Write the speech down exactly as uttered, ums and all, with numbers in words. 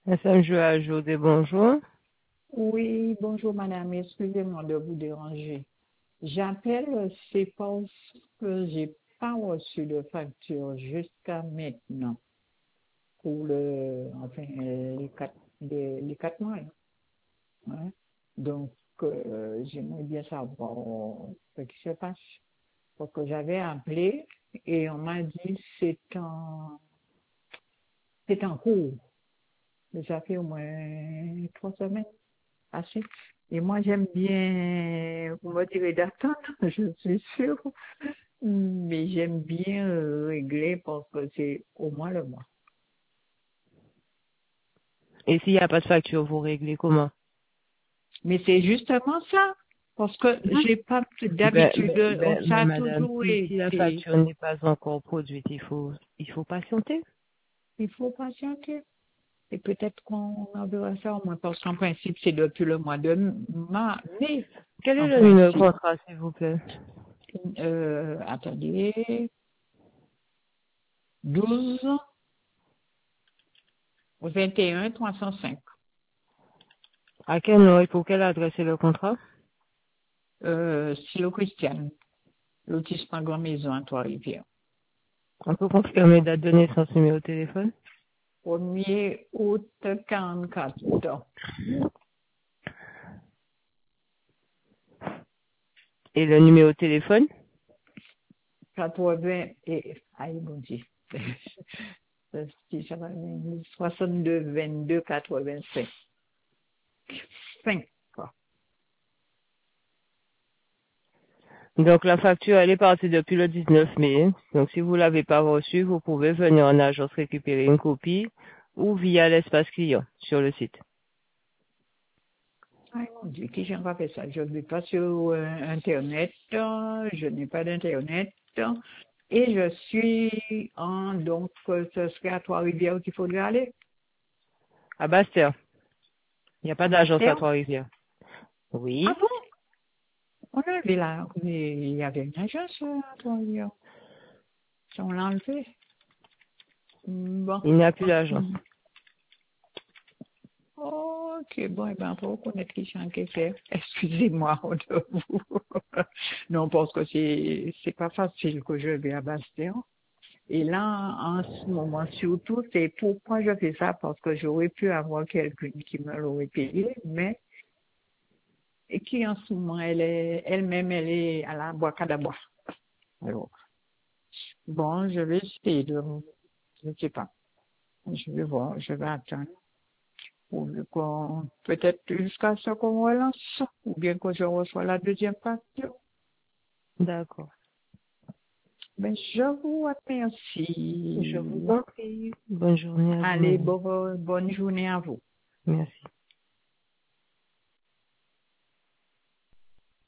S M J A Jodé, bonjour. Oui, bonjour madame, excusez-moi de vous déranger. J'appelle, c'est parce que j'ai pas reçu de facture jusqu'à maintenant pour le, enfin, euh, les quatre, les, les quatre mois, là. Hein. Donc, euh, j'aimerais bien savoir ce qui se passe. Parce que j'avais appelé et on m'a dit c'est en, c'est en cours. Ça fait au moins trois semaines. Assez. Et moi, j'aime bien, vous me direz d'attendre, je suis sûre, mais j'aime bien euh, régler parce que c'est au moins le mois. Et s'il n'y a pas de facture, vous réglez comment? Mais c'est justement ça, parce que j'ai pas Ben, d'habitude, ben, on- ben, ça ben, a madame, toujours si, si la été, facture n'est pas encore produite, il faut, il faut patienter. il faut patienter. Et peut-être qu'on en verra ça au moins, parce qu'en principe, c'est depuis le mois de ma- mai, Quel est en le numéro de principe. contrat, s'il vous plaît? Euh, attendez, douze, vingt et un, trois cent cinq. À quel nom et pour quelle adresse est le contrat? Euh, Silo Christiane, lotissement Grand Maison à Trois-Rivières. On peut confirmer date de naissance, numéro de téléphone? Premier août quarante-quatre, Et le numéro de téléphone? quatre-vingts et, aïe, bon Dieu. soixante-deux, vingt-deux, quatre-vingt-cinq. cinq, quoi. Donc la facture, elle est partie depuis le dix-neuf mai. Donc si vous l'avez pas reçue, vous pouvez venir en agence récupérer une copie ou via l'espace client sur le site. Aïe, mon Dieu, qui j'en pas fait ça? Je ne vais pas sur euh, Internet, euh, je n'ai pas d'Internet, euh, et je suis en, donc, euh, ce serait à Trois-Rivières qu'il faudrait aller. À Bastère. Il n'y a pas À d'agence à Bastère? Trois-Rivières. Ah Oui. bon? On a vu là, mais il y avait une agence euh, à Trois-Rivières. Si on l'a enlevé. Bon. Il n'y a plus d'agence. Mm. Ok, bon, eh ben, faut reconnaître qui chante qui fait. Excusez-moi de vous. Non, parce que c'est, c'est pas facile que je vais à Bastia. Et là, en ce moment, surtout, c'est pourquoi je fais ça, parce que j'aurais pu avoir quelqu'un qui me l'aurait payé, mais, et qui en ce moment, elle est, elle-même, elle est à la bois-cadabois. Alors, bon, je vais essayer de, je ne sais pas. Je vais voir, je vais attendre. Ou qu'on- peut-être jusqu'à ce qu'on relance, ou bien que je reçois la deuxième facture. D'accord. Mais je vous Je vous remercie. en prie. Bonne journée à vous, Allez, madame. bon- bonne journée à vous. Merci.